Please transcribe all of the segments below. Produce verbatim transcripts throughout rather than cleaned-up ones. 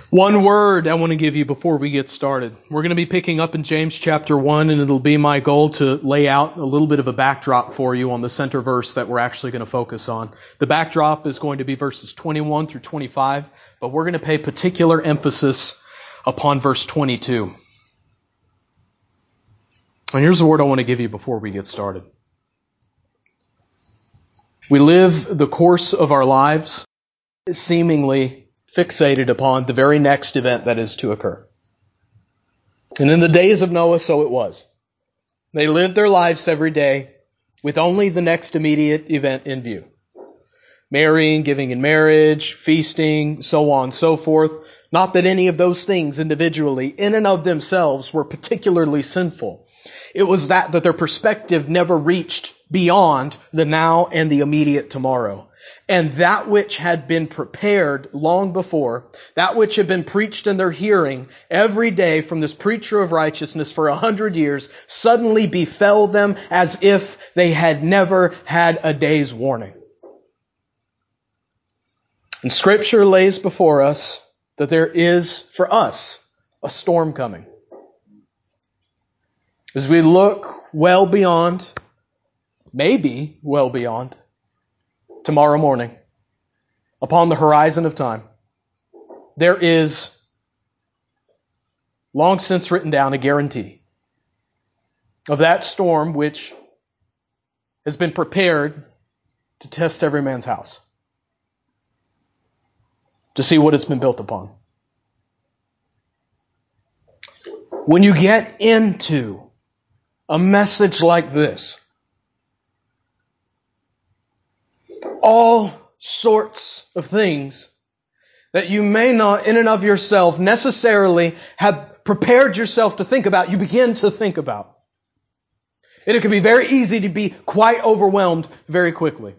One word I want to give you before we get started. We're going to be picking up in James chapter one, and it'll be my goal to lay out a little bit of a backdrop for you on the center verse that we're actually going to focus on. The backdrop is going to be verses twenty-one through twenty-five, but we're going to pay particular emphasis upon verse twenty-two. And here's the word I want to give you before we get started. We live the course of our lives seemingly fixated upon the very next event that is to occur. And in the days of Noah, so it was. They lived their lives every day with only the next immediate event in view. Marrying, giving in marriage, feasting, so on and so forth. Not that any of those things individually, in and of themselves, were particularly sinful. It was that that their perspective never reached beyond the now and the immediate tomorrow. And that which had been prepared long before, that which had been preached in their hearing every day from this preacher of righteousness for a hundred years, suddenly befell them as if they had never had a day's warning. And Scripture lays before us that there is, for us, a storm coming. As we look well beyond, maybe well beyond, tomorrow morning, upon the horizon of time, there is long since written down a guarantee of that storm which has been prepared to test every man's house, to see what it's been built upon. When you get into a message like this, all sorts of things that you may not in and of yourself necessarily have prepared yourself to think about, you begin to think about. And it can be very easy to be quite overwhelmed very quickly.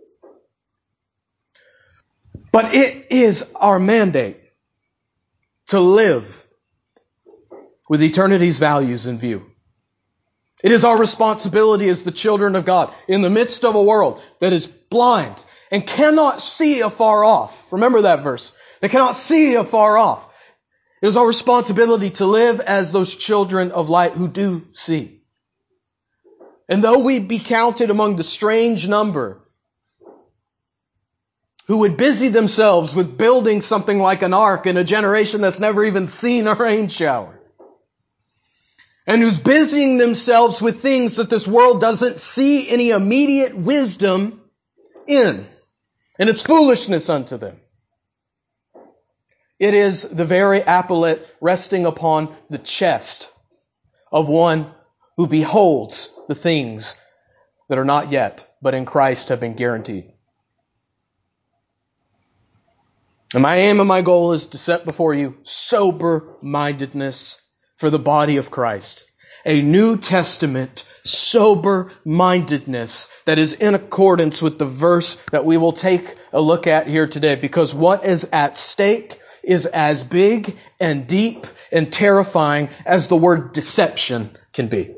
But it is our mandate to live with eternity's values in view. It is our responsibility as the children of God in the midst of a world that is blind and cannot see afar off. Remember that verse. They cannot see afar off. It is our responsibility to live as those children of light who do see. And though we be counted among the strange number who would busy themselves with building something like an ark in a generation that's never even seen a rain shower, and who's busying themselves with things that this world doesn't see any immediate wisdom in. And it's foolishness unto them. It is the very applet resting upon the chest of one who beholds the things that are not yet, but in Christ have been guaranteed. And my aim and my goal is to set before you sober-mindedness for the body of Christ. A New Testament sober-mindedness that is in accordance with the verse that we will take a look at here today. Because what is at stake is as big and deep and terrifying as the word deception can be.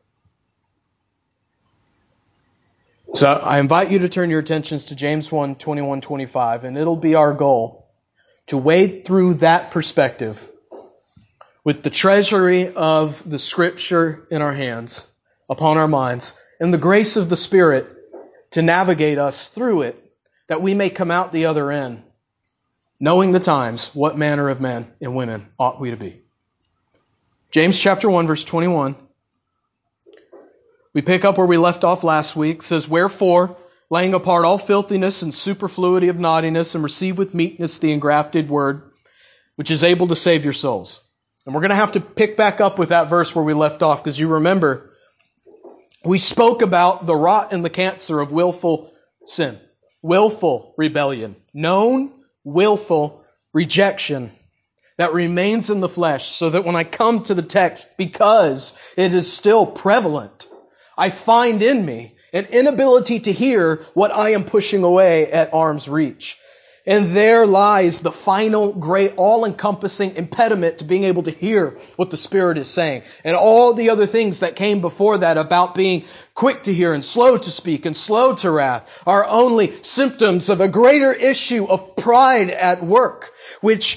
So I invite you to turn your attentions to James one, twenty-one, twenty-five, and it'll be our goal to wade through that perspective with the treasury of the Scripture in our hands, upon our minds, and the grace of the Spirit to navigate us through it, that we may come out the other end, knowing the times, what manner of men and women ought we to be. James chapter one, verse twenty-one. We pick up where we left off last week. It says, "Wherefore, laying apart all filthiness and superfluity of naughtiness, and receive with meekness the engrafted word, which is able to save your souls." And we're going to have to pick back up with that verse where we left off, because you remember, we spoke about the rot and the cancer of willful sin, willful rebellion, known willful rejection that remains in the flesh, so that when I come to the text, because it is still prevalent, I find in me an inability to hear what I am pushing away at arm's reach. And there lies the final, great, all-encompassing impediment to being able to hear what the Spirit is saying. And all the other things that came before that about being quick to hear and slow to speak and slow to wrath are only symptoms of a greater issue of pride at work, which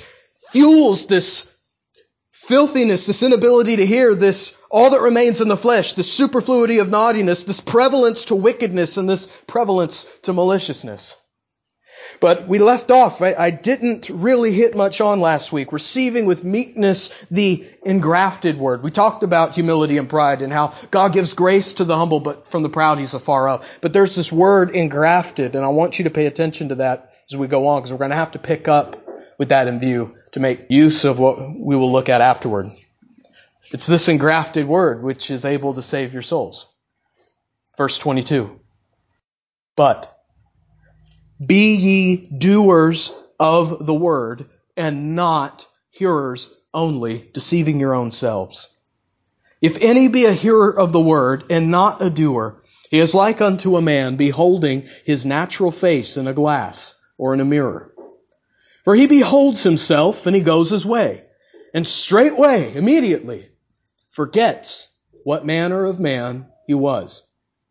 fuels this filthiness, this inability to hear, this all that remains in the flesh, this superfluity of naughtiness, this prevalence to wickedness, and this prevalence to maliciousness. But we left off. I, I didn't really hit much on last week. Receiving with meekness the engrafted word. We talked about humility and pride and how God gives grace to the humble, but from the proud he's afar off. But there's this word engrafted, and I want you to pay attention to that as we go on, because we're going to have to pick up with that in view to make use of what we will look at afterward. It's this engrafted word which is able to save your souls. Verse twenty-two. But be ye doers of the word, and not hearers only, deceiving your own selves. If any be a hearer of the word, and not a doer, he is like unto a man beholding his natural face in a glass or in a mirror. For he beholds himself, and he goes his way, and straightway, immediately, forgets what manner of man he was.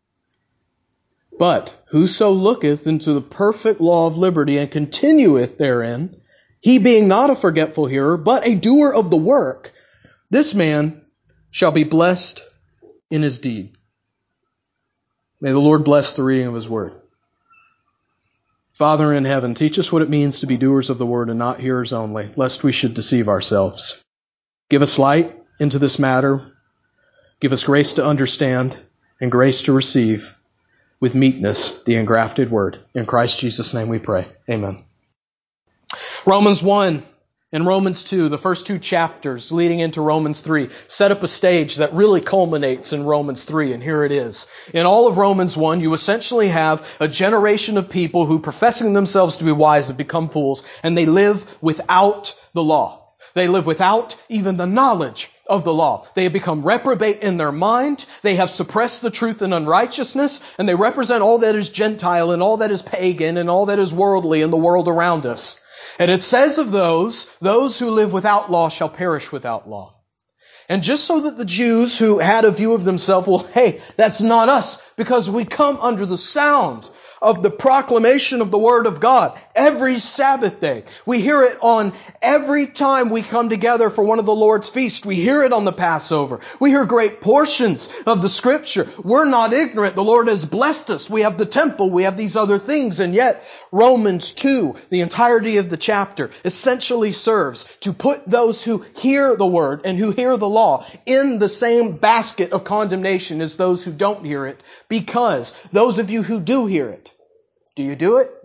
But whoso looketh into the perfect law of liberty and continueth therein, he being not a forgetful hearer, but a doer of the work, this man shall be blessed in his deed. May the Lord bless the reading of his word. Father in heaven, teach us what it means to be doers of the word and not hearers only, lest we should deceive ourselves. Give us light into this matter. Give us grace to understand and grace to receive with meekness the engrafted word. In Christ Jesus' name we pray. Amen. Romans one and Romans two, the first two chapters leading into Romans three, set up a stage that really culminates in Romans three, and here it is. In all of Romans one, you essentially have a generation of people who, professing themselves to be wise, have become fools, and they live without the law. They live without even the knowledge of the law. They have become reprobate in their mind. They have suppressed the truth in unrighteousness, and they represent all that is Gentile and all that is pagan and all that is worldly in the world around us. And it says of those, those who live without law shall perish without law. And just so that the Jews who had a view of themselves, well, hey, that's not us, because we come under the sound of the proclamation of the Word of God every Sabbath day. We hear it on every time we come together for one of the Lord's feasts. We hear it on the Passover. We hear great portions of the Scripture. We're not ignorant. The Lord has blessed us. We have the temple. We have these other things. And yet, Romans two, the entirety of the chapter, essentially serves to put those who hear the Word and who hear the law in the same basket of condemnation as those who don't hear it, because those of you who do hear it, do you do it?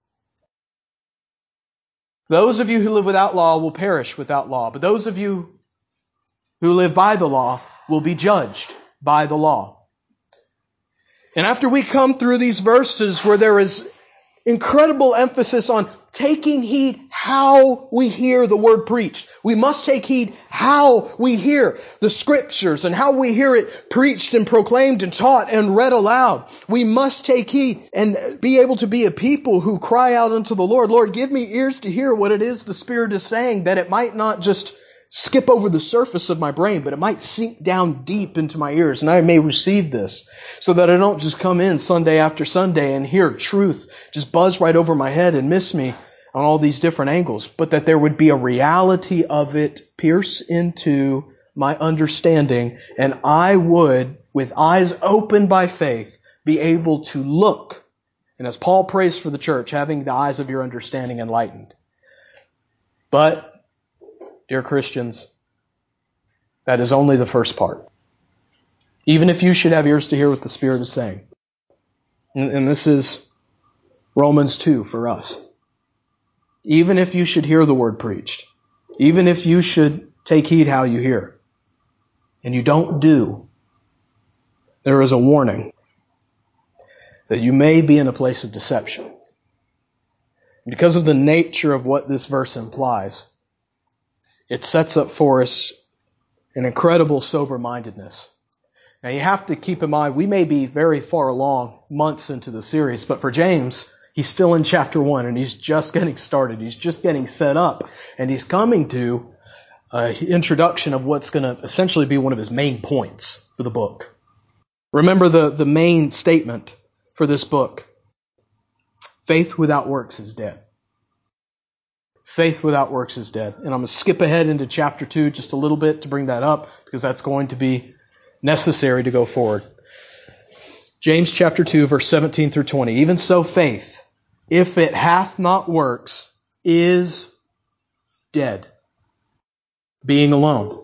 Those of you who live without law will perish without law, but those of you who live by the law will be judged by the law. And after we come through these verses where there is incredible emphasis on taking heed how we hear the word preached. We must take heed how we hear the Scriptures and how we hear it preached and proclaimed and taught and read aloud. We must take heed and be able to be a people who cry out unto the Lord, Lord, give me ears to hear what it is the Spirit is saying, that it might not just skip over the surface of my brain, but it might sink down deep into my ears, and I may receive this so that I don't just come in Sunday after Sunday and hear truth just buzz right over my head and miss me on all these different angles, but that there would be a reality of it pierce into my understanding, and I would, with eyes open by faith, be able to look, and as Paul prays for the church, having the eyes of your understanding enlightened. But dear Christians, that is only the first part. Even if you should have ears to hear what the Spirit is saying. And, and this is Romans two for us. Even if you should hear the word preached, even if you should take heed how you hear, and you don't do, there is a warning that you may be in a place of deception. Because of the nature of what this verse implies, it sets up for us an incredible sober-mindedness. Now you have to keep in mind, we may be very far along, months into the series, but for James, he's still in chapter one and he's just getting started. He's just getting set up, and he's coming to an introduction of what's going to essentially be one of his main points for the book. Remember the, the main statement for this book. Faith without works is dead. faith without works is dead. And I'm going to skip ahead into chapter two just a little bit to bring that up, because that's going to be necessary to go forward. James chapter two, verse seventeen through twenty. Even so faith, if it hath not works, is dead, being alone.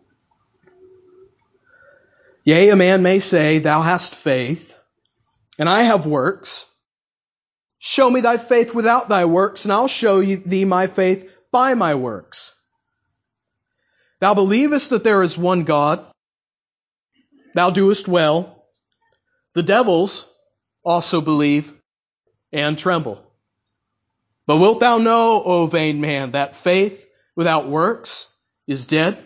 Yea, a man may say, Thou hast faith, and I have works. Show me thy faith without thy works, and I'll show thee my faith by my works. Thou believest that there is one God. Thou doest well. The devils also believe and tremble. But wilt thou know, O vain man, that faith without works is dead?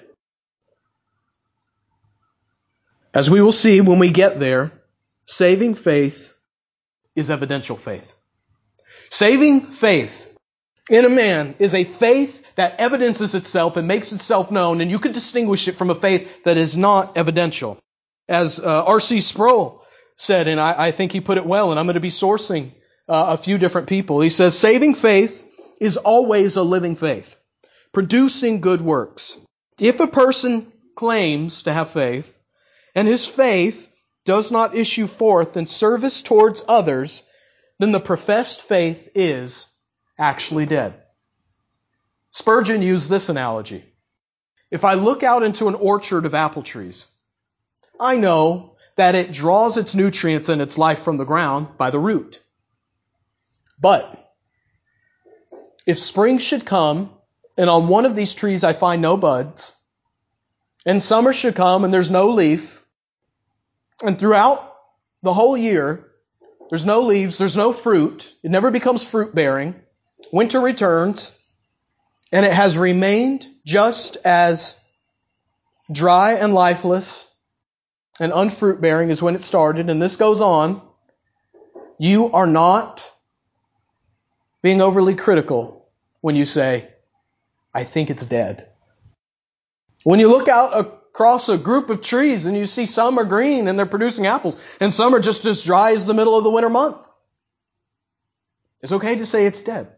As we will see when we get there, saving faith is evidential faith. Saving faith in a man is a faith that evidences itself and makes itself known, and you can distinguish it from a faith that is not evidential. As uh, R C Sproul said, and I, I think he put it well, and I'm going to be sourcing uh, a few different people. He says, saving faith is always a living faith, producing good works. If a person claims to have faith, and his faith does not issue forth in service towards others, then the professed faith is actually dead. Spurgeon used this analogy. If I look out into an orchard of apple trees, I know that it draws its nutrients and its life from the ground by the root. But if spring should come, and on one of these trees I find no buds, and summer should come and there's no leaf, and throughout the whole year, there's no leaves, there's no fruit, it never becomes fruit-bearing, winter returns, and it has remained just as dry and lifeless and unfruit-bearing as when it started, and this goes on, you are not being overly critical when you say, I think it's dead. When you look out across a group of trees and you see some are green and they're producing apples, and some are just as dry as the middle of the winter month, it's okay to say it's dead.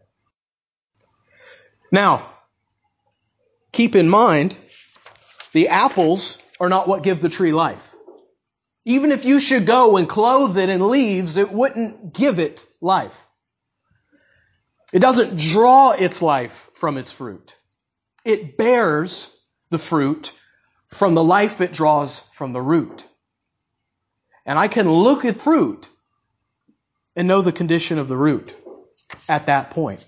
Now, keep in mind, the apples are not what give the tree life. Even if you should go and clothe it in leaves, it wouldn't give it life. It doesn't draw its life from its fruit. It bears the fruit from the life it draws from the root. And I can look at fruit and know the condition of the root at that point.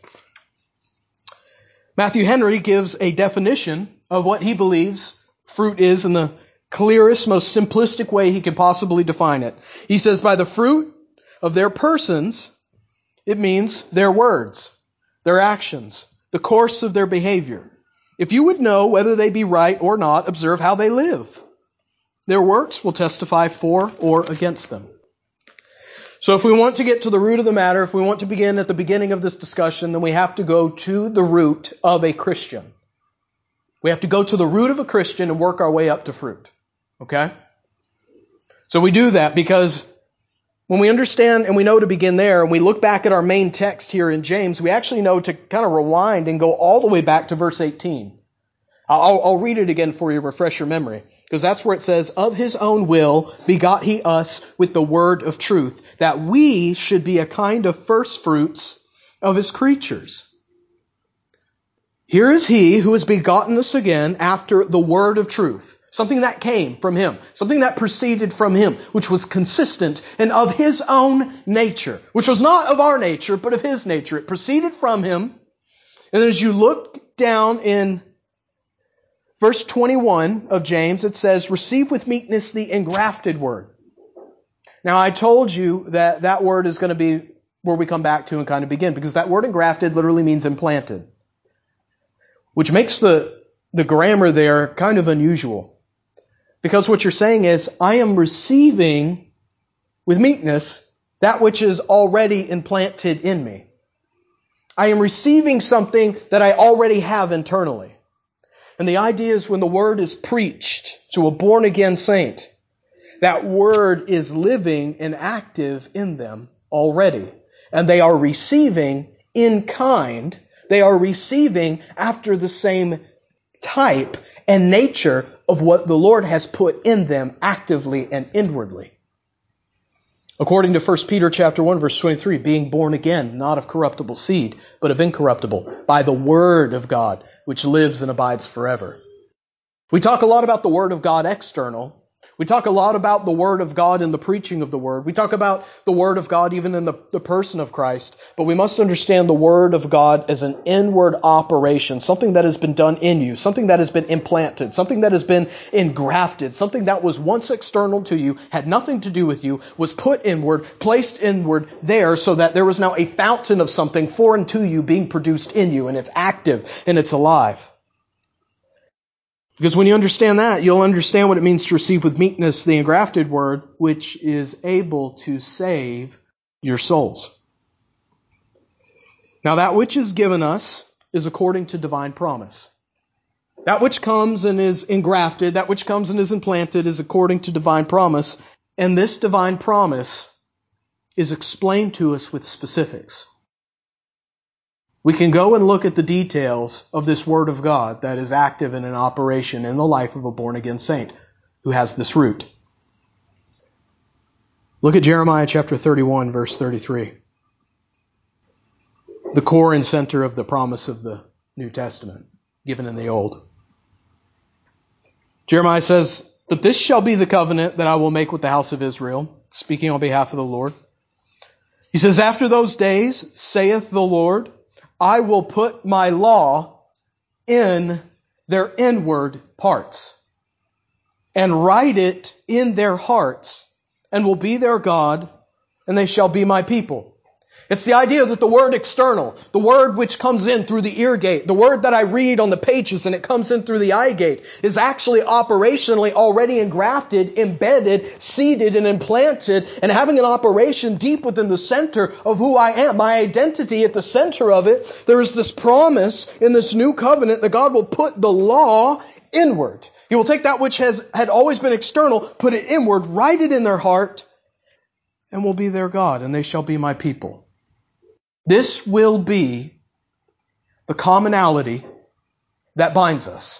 Matthew Henry gives a definition of what he believes fruit is in the clearest, most simplistic way he can possibly define it. He says, by the fruit of their persons, it means their words, their actions, the course of their behavior. If you would know whether they be right or not, observe how they live. Their works will testify for or against them. So if we want to get to the root of the matter, if we want to begin at the beginning of this discussion, then we have to go to the root of a Christian. We have to go to the root of a Christian and work our way up to fruit. Okay? So we do that because when we understand and we know to begin there, and we look back at our main text here in James, we actually know to kind of rewind and go all the way back to verse eighteen. I'll, I'll read it again for you, refresh your memory, because that's where it says, of his own will begot he us with the word of truth, that we should be a kind of first fruits of his creatures. Here is he who has begotten us again after the word of truth. Something that came from him. Something that proceeded from him, which was consistent and of his own nature. Which was not of our nature, but of his nature. It proceeded from him. And then as you look down in verse twenty-one of James, it says, receive with meekness the engrafted word. Now I told you that that word is going to be where we come back to and kind of begin. Because that word engrafted literally means implanted. Which makes the, the grammar there kind of unusual. Because what you're saying is, I am receiving with meekness that which is already implanted in me. I am receiving something that I already have internally. And the idea is when the word is preached to a born-again saint, that word is living and active in them already. And they are receiving in kind They are receiving after the same type and nature of what the Lord has put in them actively and inwardly. According to First Peter chapter one, verse twenty-three, being born again, not of corruptible seed, but of incorruptible, by the word of God, which lives and abides forever. We talk a lot about the word of God external. We talk a lot about the word of God in the preaching of the word. We talk about the word of God even in the, the person of Christ. But we must understand the word of God as an inward operation, something that has been done in you, something that has been implanted, something that has been engrafted, something that was once external to you, had nothing to do with you, was put inward, placed inward there so that there was now a fountain of something foreign to you being produced in you, and it's active and it's alive. Because when you understand that, you'll understand what it means to receive with meekness the engrafted word, which is able to save your souls. Now that which is given us is according to divine promise. That which comes and is engrafted, that which comes and is implanted is according to divine promise. And this divine promise is explained to us with specifics. We can go and look at the details of this Word of God that is active and in operation in the life of a born-again saint who has this root. Look at Jeremiah chapter thirty-one, verse thirty-three. The core and center of the promise of the New Testament, given in the Old. Jeremiah says, "But this shall be the covenant that I will make with the house of Israel," speaking on behalf of the Lord. He says, "After those days, saith the Lord, I will put my law in their inward parts and write it in their hearts and will be their God, and they shall be my people." It's the idea that the word external, the word which comes in through the ear gate, the word that I read on the pages and it comes in through the eye gate, is actually operationally already engrafted, embedded, seeded, and implanted, and having an operation deep within the center of who I am, my identity at the center of it. There is this promise in this new covenant that God will put the law inward. He will take that which has had always been external, put it inward, write it in their heart, and will be their God, and they shall be my people. This will be the commonality that binds us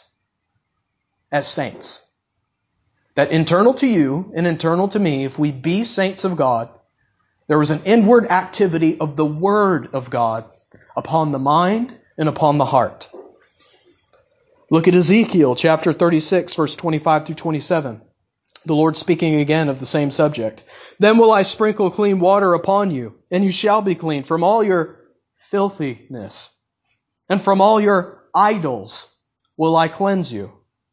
as saints. That internal to you and internal to me, if we be saints of God, there is an inward activity of the Word of God upon the mind and upon the heart. Look at Ezekiel chapter thirty-six, verse twenty-five through twenty-seven. The Lord speaking again of the same subject. "Then will I sprinkle clean water upon you, and you shall be clean from all your filthiness. And from all your idols will I cleanse you.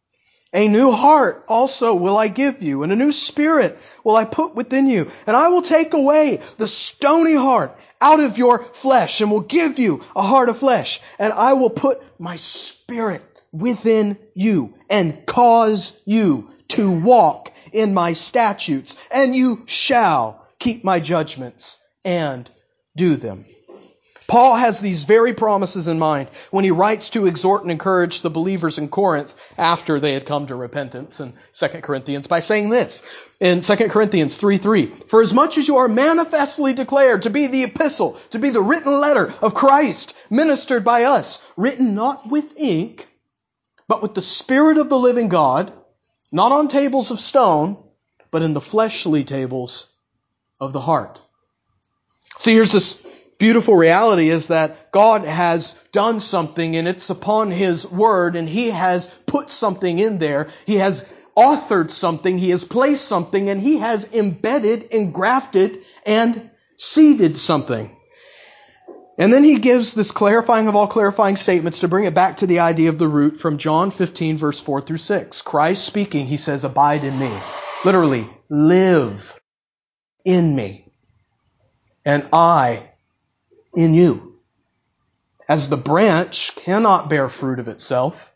A new heart also will I give you, and a new spirit will I put within you. And I will take away the stony heart out of your flesh, and will give you a heart of flesh. And I will put my spirit within you, and cause you to walk in my statutes, and you shall keep my judgments and do them." Paul has these very promises in mind when he writes to exhort and encourage the believers in Corinth after they had come to repentance in Second Corinthians by saying this in Second Corinthians three three, "For as much as you are manifestly declared to be the epistle, to be the written letter of Christ, ministered by us, written not with ink, but with the Spirit of the living God, not on tables of stone, but in the fleshly tables of the heart." See, here's this beautiful reality is that God has done something, and it's upon His Word, and He has put something in there. He has authored something. He has placed something, and He has embedded, engrafted, and seeded something. And then He gives this clarifying of all clarifying statements to bring it back to the idea of the root from John fifteen, verse four through six. Christ speaking, He says, "Abide in me." Literally, live in me. And I in you. As the branch cannot bear fruit of itself,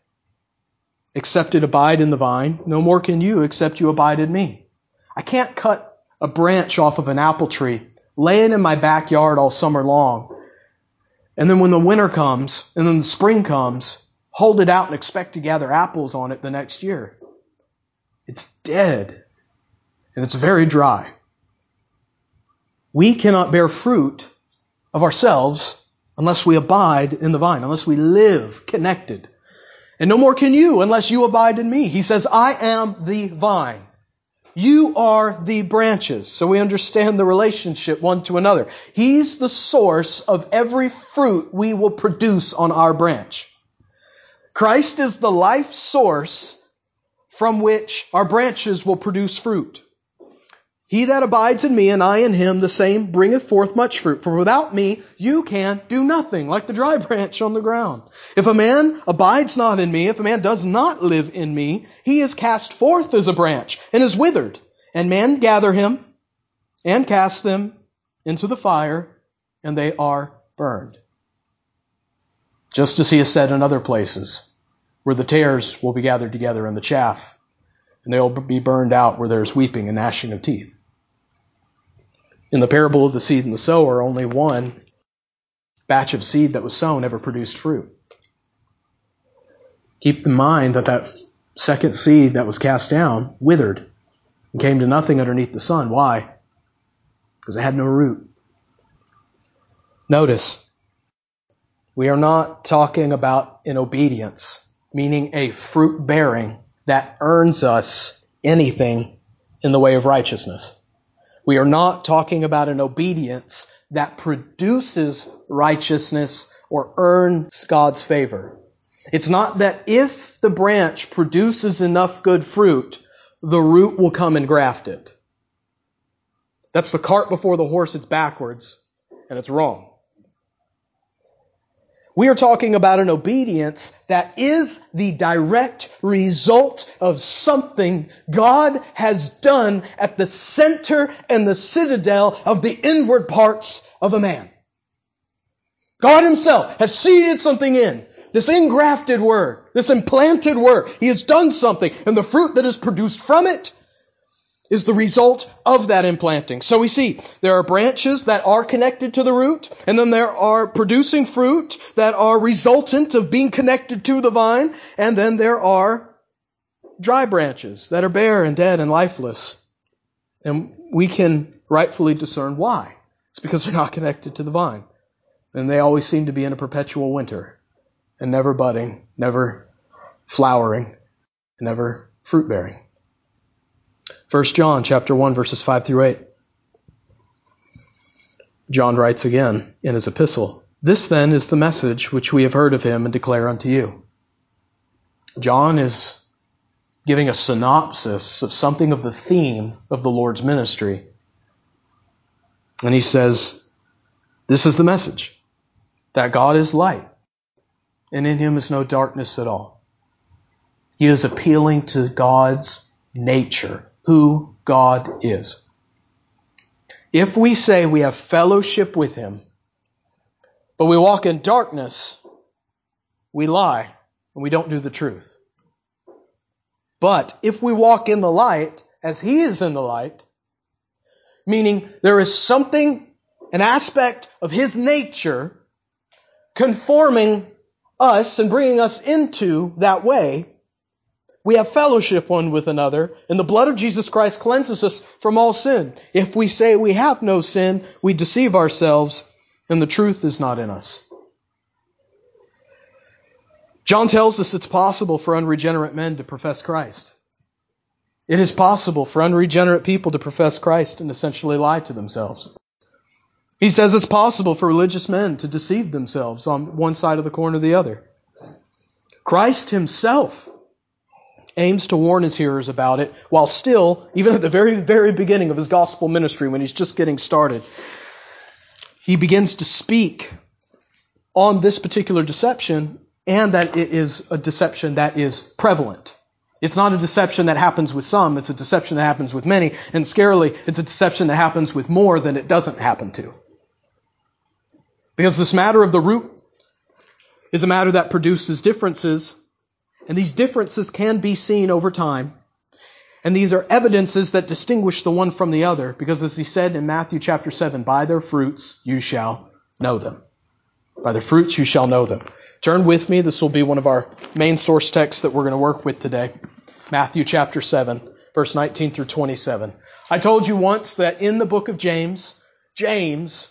except it abide in the vine, no more can you except you abide in me. I can't cut a branch off of an apple tree, lay it in my backyard all summer long, and then when the winter comes, and then the spring comes, hold it out and expect to gather apples on it the next year. It's dead, and it's very dry. We cannot bear fruit of ourselves unless we abide in the vine, unless we live connected. And no more can you unless you abide in me. He says, I am the vine. You are the branches. So we understand the relationship one to another. He's the source of every fruit we will produce on our branch. Christ is the life source from which our branches will produce fruit. He that abides in me and I in him, the same bringeth forth much fruit. For without me, you can do nothing, like the dry branch on the ground. If a man abides not in me, if a man does not live in me, he is cast forth as a branch and is withered. And men gather him and cast them into the fire, and they are burned. Just as he has said in other places, where the tares will be gathered together and the chaff, and they will be burned out where there is weeping and gnashing of teeth. In the parable of the seed and the sower, only one batch of seed that was sown ever produced fruit. Keep in mind that that second seed that was cast down withered and came to nothing underneath the sun. Why? Because it had no root. Notice, we are not talking about an obedience, meaning a fruit bearing that earns us anything in the way of righteousness. We are not talking about an obedience that produces righteousness or earns God's favor. It's not that if the branch produces enough good fruit, the root will come and graft it. That's the cart before the horse. It's backwards, and it's wrong. We are talking about an obedience that is the direct result of something God has done at the center and the citadel of the inward parts of a man. God himself has seeded something in. This engrafted word, this implanted word. He has done something, and the fruit that is produced from it is the result of that implanting. So we see there are branches that are connected to the root, and then there are producing fruit that are resultant of being connected to the vine, and then there are dry branches that are bare and dead and lifeless. And we can rightfully discern why. It's because they're not connected to the vine. And they always seem to be in a perpetual winter, and never budding, never flowering, never fruit bearing. First John chapter one, verses five through eight. John writes again in his epistle, "This then is the message which we have heard of him and declare unto you." John is giving a synopsis of something of the theme of the Lord's ministry. And he says, this is the message, that God is light, and in him is no darkness at all. He is appealing to God's nature, who God is. If we say we have fellowship with him, but we walk in darkness, we lie and we don't do the truth. But if we walk in the light as he is in the light, meaning there is something, an aspect of his nature conforming us and bringing us into that way, we have fellowship one with another, and the blood of Jesus Christ cleanses us from all sin. If we say we have no sin, we deceive ourselves, and the truth is not in us. John tells us it's possible for unregenerate men to profess Christ. It is possible for unregenerate people to profess Christ and essentially lie to themselves. He says it's possible for religious men to deceive themselves on one side of the coin or the other. Christ himself aims to warn his hearers about it, while still, even at the very, very beginning of his gospel ministry, when he's just getting started, he begins to speak on this particular deception, and that it is a deception that is prevalent. It's not a deception that happens with some, it's a deception that happens with many, and scarily, it's a deception that happens with more than it doesn't happen to. Because this matter of the root is a matter that produces differences, and these differences can be seen over time. And these are evidences that distinguish the one from the other. Because as he said in Matthew chapter seven, by their fruits you shall know them. By their fruits you shall know them. Turn with me. This will be one of our main source texts that we're going to work with today. Matthew chapter seven, verse nineteen through twenty-seven. I told you once that in the book of James, James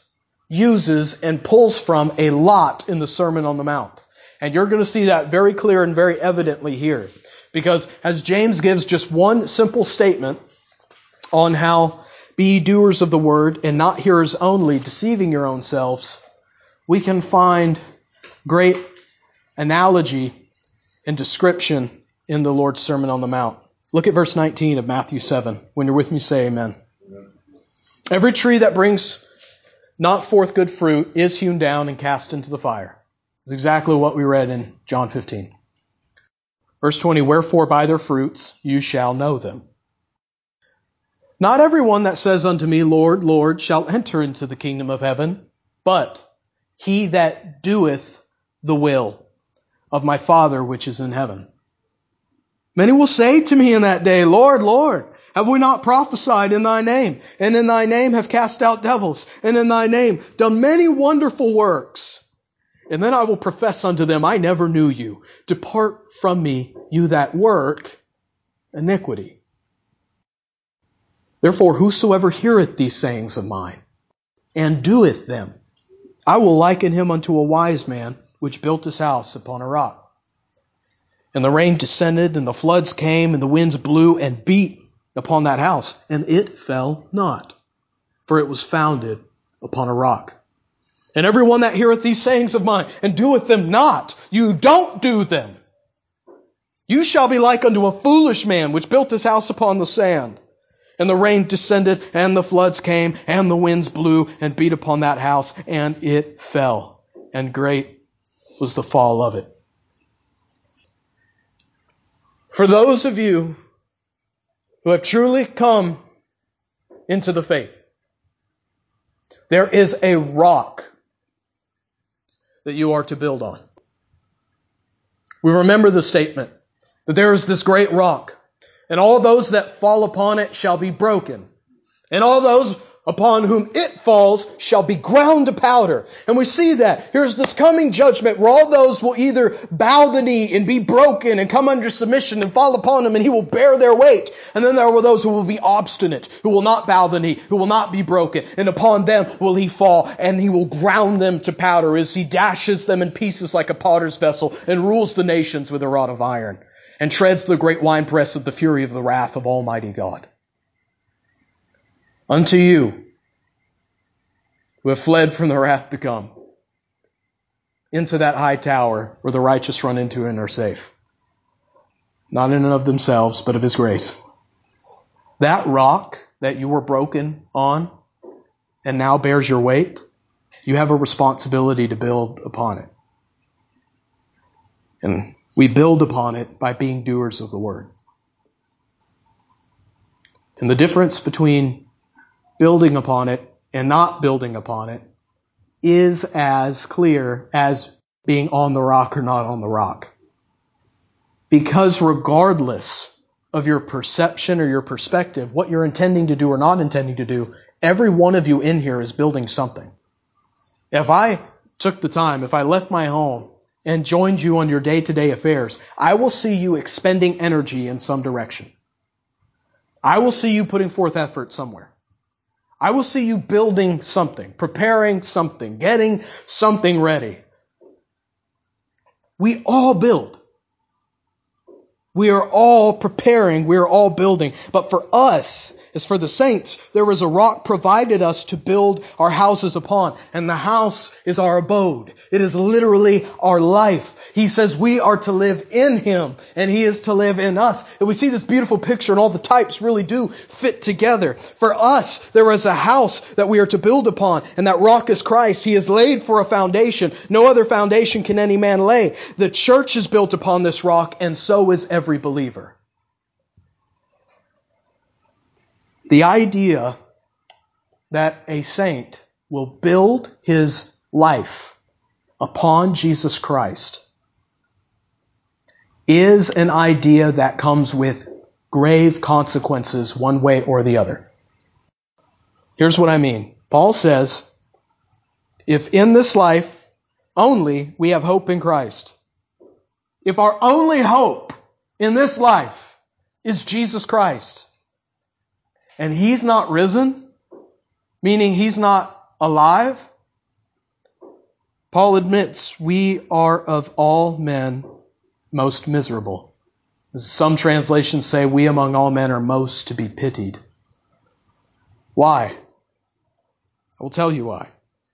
uses and pulls from a lot in the Sermon on the Mount. And you're going to see that very clear and very evidently here. Because as James gives just one simple statement on how be ye doers of the word and not hearers only, deceiving your own selves, we can find great analogy and description in the Lord's Sermon on the Mount. Look at verse nineteen of Matthew seven. When you're with me, say amen. Amen. Every tree that brings not forth good fruit is hewn down and cast into the fire. It's exactly what we read in John fifteen. Verse twenty, wherefore by their fruits you shall know them. Not everyone that says unto me, Lord, Lord, shall enter into the kingdom of heaven, but he that doeth the will of my Father which is in heaven. Many will say to me in that day, Lord, Lord, have we not prophesied in thy name, and in thy name have cast out devils, and in thy name done many wonderful works? And then I will profess unto them, I never knew you. Depart from me, you that work iniquity. Therefore, whosoever heareth these sayings of mine, and doeth them, I will liken him unto a wise man, which built his house upon a rock. And the rain descended, and the floods came, and the winds blew and beat upon that house, and it fell not, for it was founded upon a rock. And every one that heareth these sayings of mine, and doeth them not, you don't do them, you shall be like unto a foolish man, which built his house upon the sand. And the rain descended, and the floods came, and the winds blew and beat upon that house, and it fell. And great was the fall of it. For those of you who have truly come into the faith, there is a rock that you are to build on. We remember the statement that there is this great rock, and all those that fall upon it shall be broken, and all those upon whom it falls shall be ground to powder. And we see that. Here's this coming judgment where all those will either bow the knee and be broken and come under submission and fall upon him, and he will bear their weight. And then there will those who will be obstinate, who will not bow the knee, who will not be broken. And upon them will he fall, and he will ground them to powder as he dashes them in pieces like a potter's vessel and rules the nations with a rod of iron and treads the great winepress of the fury of the wrath of Almighty God. Unto you, who have fled from the wrath to come, into that high tower where the righteous run into and are safe. Not in and of themselves, but of his grace. That rock that you were broken on and now bears your weight, you have a responsibility to build upon it. And we build upon it by being doers of the word. And the difference between building upon it and not building upon it is as clear as being on the rock or not on the rock. Because regardless of your perception or your perspective, what you're intending to do or not intending to do, every one of you in here is building something. If I took the time, if I left my home and joined you on your day-to-day affairs, I will see you expending energy in some direction. I will see you putting forth effort somewhere. I will see you building something, preparing something, getting something ready. We all build. We are all preparing. We are all building. But for us, as for the saints, there is a rock provided us to build our houses upon. And the house is our abode. It is literally our life. He says we are to live in Him and He is to live in us. And we see this beautiful picture, and all the types really do fit together. For us, there is a house that we are to build upon, and that rock is Christ. He is laid for a foundation. No other foundation can any man lay. The church is built upon this rock, and so is every believer. The idea that a saint will build his life upon Jesus Christ is an idea that comes with grave consequences one way or the other. Here's what I mean. Paul says, if in this life only we have hope in Christ, if our only hope in this life is Jesus Christ, and He's not risen, meaning He's not alive, Paul admits we are of all men most miserable. Some translations say we among all men are most to be pitied. Why? I will tell you why.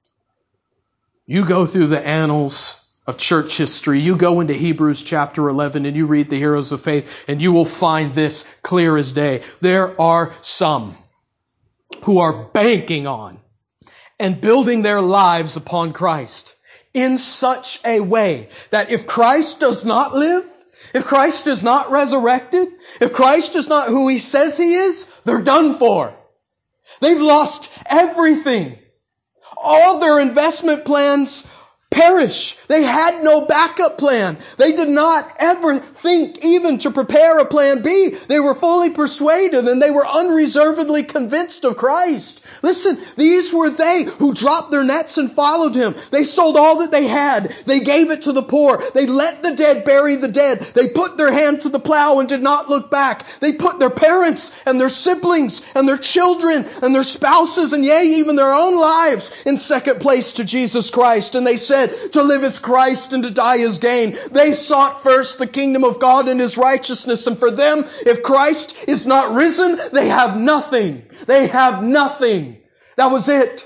You go through the annals of church history, you go into Hebrews chapter eleven and you read the heroes of faith, and you will find this clear as day. There are some who are banking on and building their lives upon Christ in such a way that if Christ does not live, if Christ is not resurrected, if Christ is not who He says He is, they're done for. They've lost everything. All their investment plans perish. They had no backup plan. They did not ever think even to prepare a plan B. They were fully persuaded and they were unreservedly convinced of Christ. Listen, these were they who dropped their nets and followed Him. They sold all that they had. They gave it to the poor. They let the dead bury the dead. They put their hand to the plow and did not look back. They put their parents and their siblings and their children and their spouses and yea, even their own lives in second place to Jesus Christ. And they said, to live is Christ and to die is gain. They sought first the kingdom of God and His righteousness. And for them, if Christ is not risen, they have nothing. They have nothing. That was it.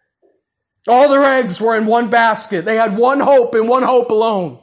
All their eggs were in one basket. They had one hope and one hope alone.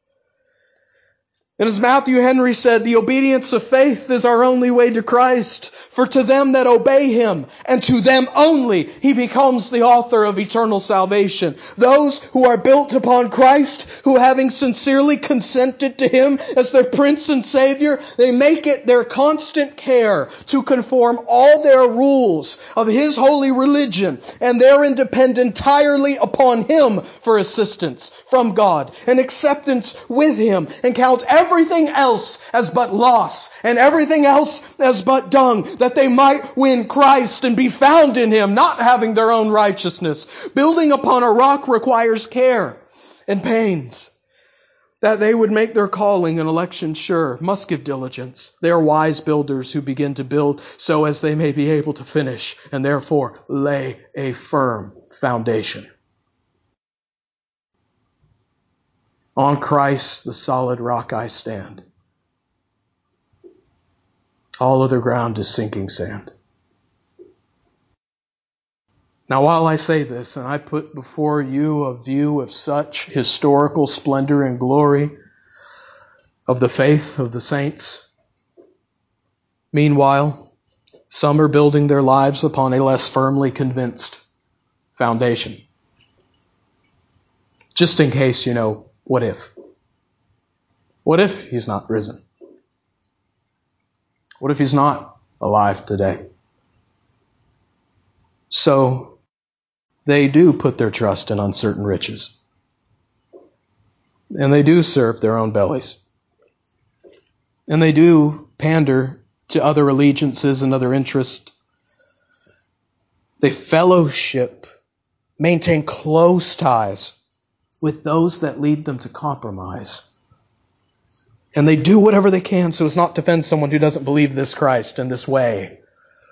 And as Matthew Henry said, the obedience of faith is our only way to Christ. For to them that obey Him, and to them only, He becomes the author of eternal salvation. Those who are built upon Christ, who having sincerely consented to Him as their Prince and Savior, they make it their constant care to conform all their rules of His holy religion, and therein depend entirely upon Him for assistance from God, and acceptance with Him, and count everything else as but loss, and everything else as but dung, that they might win Christ and be found in Him, not having their own righteousness. Building upon a rock requires care and pains. That they would make their calling and election sure must give diligence. They are wise builders who begin to build so as they may be able to finish, and therefore lay a firm foundation. On Christ, the solid rock, I stand. All other ground is sinking sand. Now, while I say this, and I put before you a view of such historical splendor and glory of the faith of the saints, meanwhile, some are building their lives upon a less firmly convinced foundation. Just in case, you know, what if? What if He's not risen? What if He's not alive today? So they do put their trust in uncertain riches. And they do serve their own bellies. And they do pander to other allegiances and other interests. They fellowship, maintain close ties with those that lead them to compromise. And they do whatever they can so as not to offend someone who doesn't believe this Christ in this way.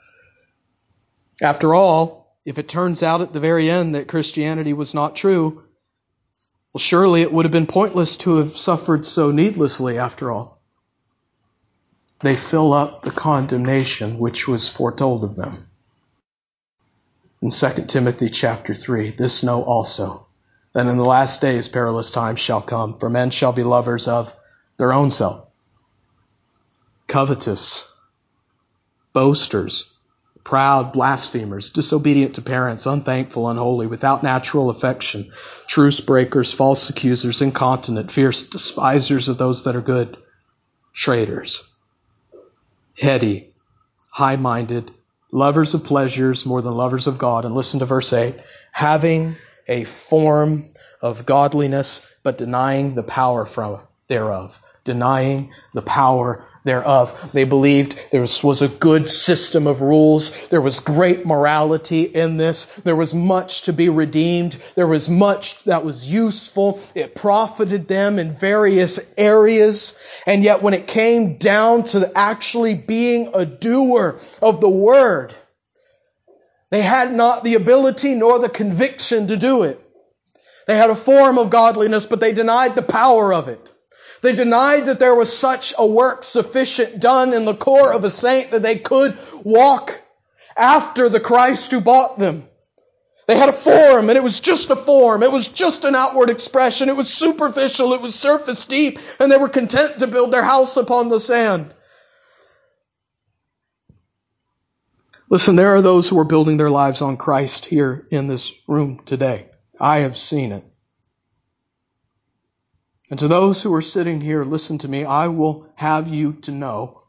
After all, if it turns out at the very end that Christianity was not true, well, surely it would have been pointless to have suffered so needlessly after all. They fill up the condemnation which was foretold of them. In Second Timothy chapter three, this know also, that in the last days perilous times shall come, for men shall be lovers of their own self, covetous, boasters, proud, blasphemers, disobedient to parents, unthankful, unholy, without natural affection, truce breakers, false accusers, incontinent, fierce, despisers of those that are good, traitors, heady, high-minded, lovers of pleasures more than lovers of God. And listen to verse eight, having a form of godliness, but denying the power from thereof. Denying the power thereof. They believed there was, was a good system of rules. There was great morality in this. There was much to be redeemed. There was much that was useful. It profited them in various areas. And yet when it came down to actually being a doer of the word, they had not the ability nor the conviction to do it. They had a form of godliness, but they denied the power of it. They denied that there was such a work sufficient done in the core of a saint that they could walk after the Christ who bought them. They had a form, and it was just a form. It was just an outward expression. It was superficial. It was surface deep, and they were content to build their house upon the sand. Listen, there are those who are building their lives on Christ here in this room today. I have seen it. And to those who are sitting here, listen to me, I will have you to know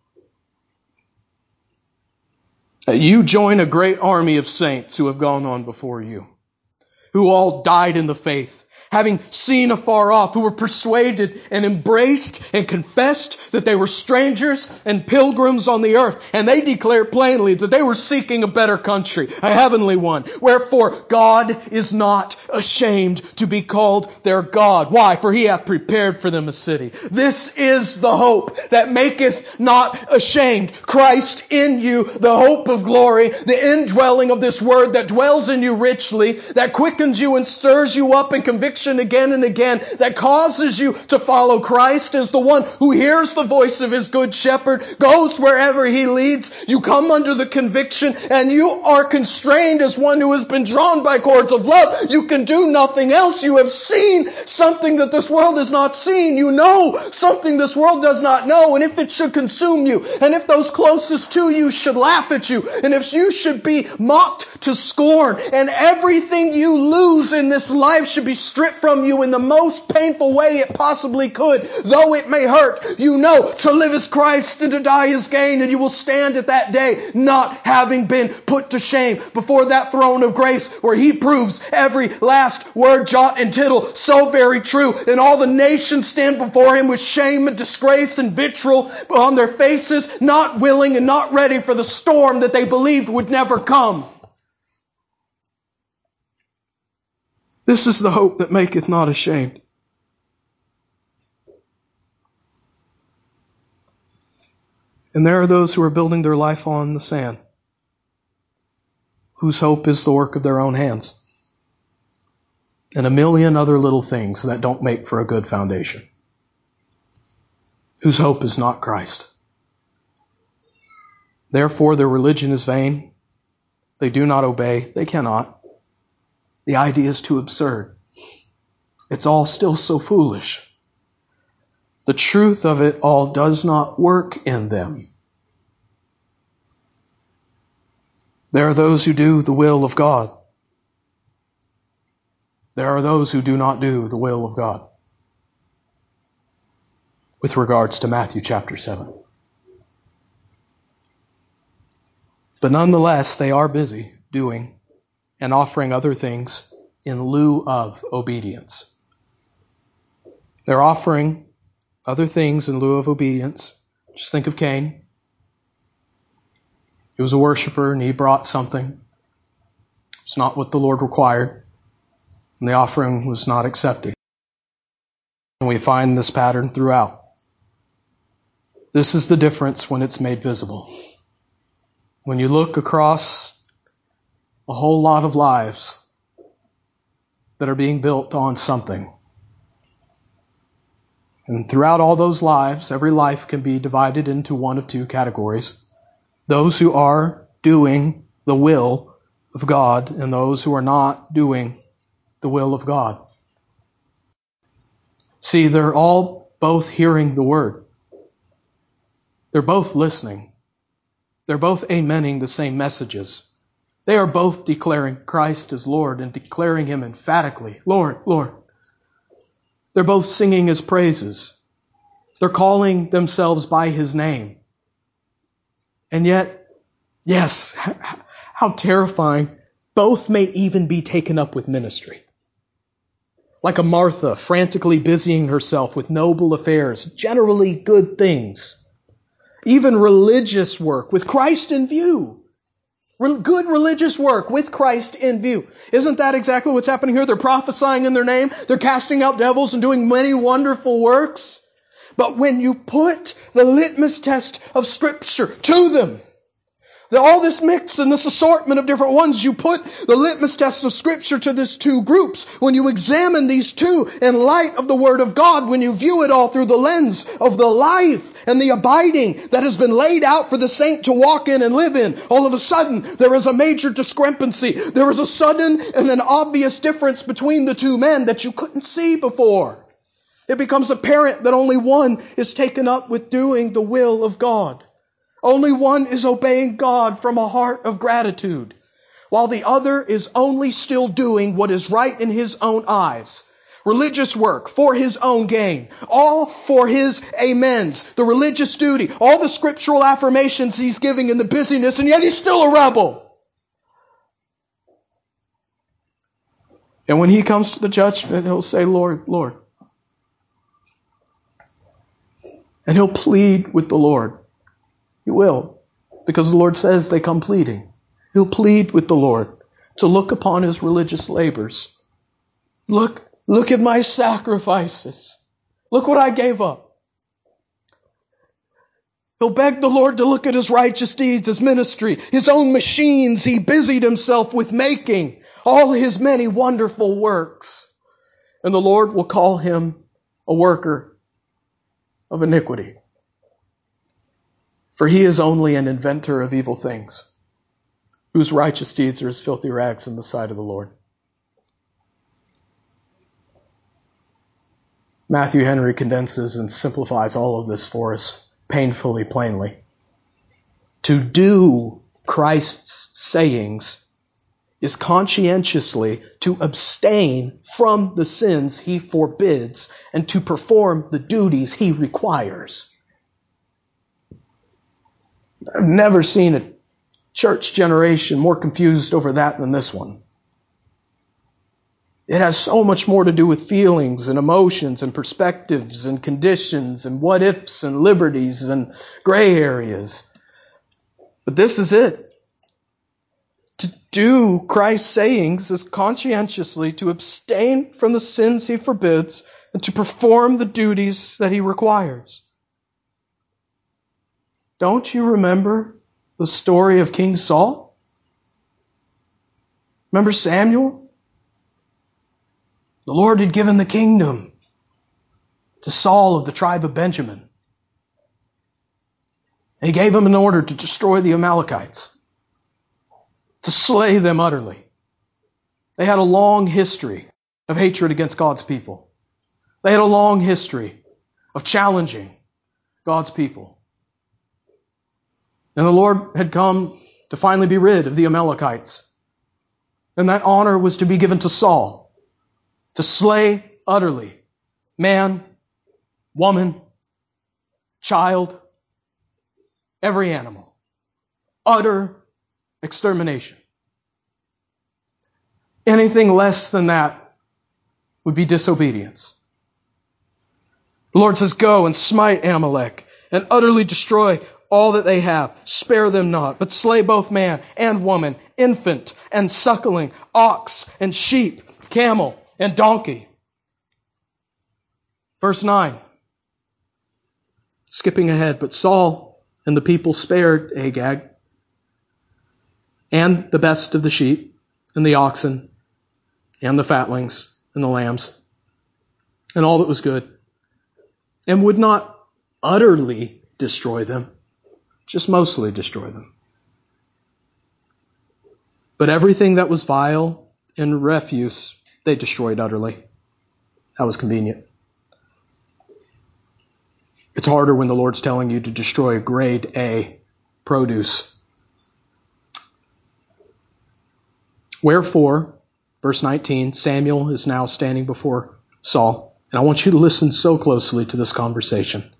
that you join a great army of saints who have gone on before you, who all died in the faith, having seen afar off, who were persuaded and embraced and confessed that they were strangers and pilgrims on the earth. And they declared plainly that they were seeking a better country, a heavenly one. Wherefore God is not ashamed to be called their God. Why? For He hath prepared for them a city. This is the hope that maketh not ashamed. Christ in you, the hope of glory, the indwelling of this word that dwells in you richly, that quickens you and stirs you up in conviction again and again, that causes you to follow Christ as the one who hears the voice of His good shepherd, goes wherever He leads. You come under the conviction and you are constrained as one who has been drawn by cords of love. You can do nothing else. You have seen something that this world has not seen. You know something this world does not know. And if it should consume you, and if those closest to you should laugh at you, and if you should be mocked to scorn, and everything you lose in this life should be stripped from you in the most painful way it possibly could, though it may hurt, you know to live is Christ and to die is gain, and you will stand at that day not having been put to shame before that throne of grace where He proves every last word, jot and tittle so very true, and all the nations stand before Him with shame and disgrace and vitriol on their faces, not willing and not ready for the storm that they believed would never come. This is the hope that maketh not ashamed. And there are those who are building their life on the sand, whose hope is the work of their own hands, and a million other little things that don't make for a good foundation, whose hope is not Christ. Therefore, their religion is vain. They do not obey. They cannot. The idea is too absurd. It's all still so foolish. The truth of it all does not work in them. There are those who do the will of God. There are those who do not do the will of God. With regards to Matthew chapter seven. But nonetheless, they are busy doing and offering other things in lieu of obedience. They're offering other things in lieu of obedience. Just think of Cain. He was a worshiper and he brought something. It's not what the Lord required. And the offering was not accepted. And we find this pattern throughout. This is the difference when it's made visible. When you look across a whole lot of lives that are being built on something. And throughout all those lives, every life can be divided into one of two categories. Those who are doing the will of God and those who are not doing the will of God. See, they're all both hearing the word. They're both listening. They're both amening the same messages. They are both declaring Christ as Lord and declaring Him emphatically, Lord, Lord. They're both singing His praises. They're calling themselves by His name. And yet, yes, how terrifying, both may even be taken up with ministry. Like a Martha frantically busying herself with noble affairs, generally good things. Even religious work with Christ in view. Good religious work with Christ in view. Isn't that exactly what's happening here? They're prophesying in their name. They're casting out devils and doing many wonderful works. But when you put the litmus test of Scripture to them, The, all this mix and this assortment of different ones, you put the litmus test of Scripture to these two groups. When you examine these two in light of the Word of God, when you view it all through the lens of the life and the abiding that has been laid out for the saint to walk in and live in, all of a sudden there is a major discrepancy. There is a sudden and an obvious difference between the two men that you couldn't see before. It becomes apparent that only one is taken up with doing the will of God. Only one is obeying God from a heart of gratitude, while the other is only still doing what is right in his own eyes. Religious work for his own gain, all for his amens, the religious duty, all the scriptural affirmations he's giving in the busyness, and yet he's still a rebel. And when he comes to the judgment, he'll say, Lord, Lord. And he'll plead with the Lord. He will, because the Lord says they come pleading. He'll plead with the Lord to look upon his religious labors. Look, look at my sacrifices. Look what I gave up. He'll beg the Lord to look at his righteous deeds, his ministry, his own machines he busied himself with making, all his many wonderful works. And the Lord will call him a worker of iniquity. For he is only an inventor of evil things, whose righteous deeds are as filthy rags in the sight of the Lord. Matthew Henry condenses and simplifies all of this for us painfully plainly. To do Christ's sayings is conscientiously to abstain from the sins he forbids and to perform the duties he requires. I've never seen a church generation more confused over that than this one. It has so much more to do with feelings and emotions and perspectives and conditions and what ifs and liberties and gray areas. But this is it. To do Christ's sayings is conscientiously to abstain from the sins he forbids and to perform the duties that he requires. Don't you remember the story of King Saul? Remember Samuel? The Lord had given the kingdom to Saul of the tribe of Benjamin. He gave him an order to destroy the Amalekites, to slay them utterly. They had a long history of hatred against God's people. They had a long history of challenging God's people. And the Lord had come to finally be rid of the Amalekites. And that honor was to be given to Saul, to slay utterly man, woman, child, every animal. Utter extermination. Anything less than that would be disobedience. The Lord says, go and smite Amalek and utterly destroy all that they have. Spare them not, but slay both man and woman, infant and suckling, ox and sheep, camel and donkey. Verse nine. Skipping ahead, but Saul and the people spared Agag and the best of the sheep and the oxen and the fatlings and the lambs and all that was good, and would not utterly destroy them, just mostly destroy them. But everything that was vile and refuse, they destroyed utterly. That was convenient. It's harder when the Lord's telling you to destroy grade A produce. Wherefore, verse nineteen, Samuel is now standing before Saul. And I want you to listen so closely to this conversation.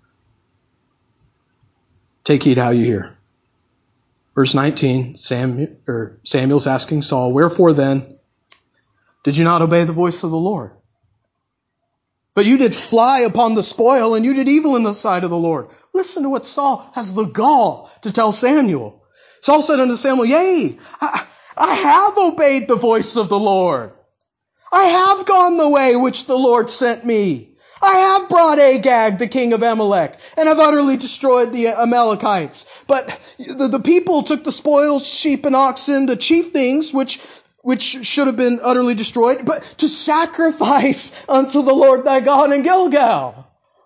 Take heed how you hear. Verse nineteen, Samuel, or Samuel's asking Saul, wherefore then did you not obey the voice of the Lord? But you did fly upon the spoil, and you did evil in the sight of the Lord. Listen to what Saul has the gall to tell Samuel. Saul said unto Samuel, yea, I, I have obeyed the voice of the Lord. I have gone the way which the Lord sent me. I have brought Agag, the king of Amalek, and have utterly destroyed the Amalekites. But the, the people took the spoils, sheep and oxen, the chief things, which which should have been utterly destroyed, but to sacrifice unto the Lord thy God in Gilgal.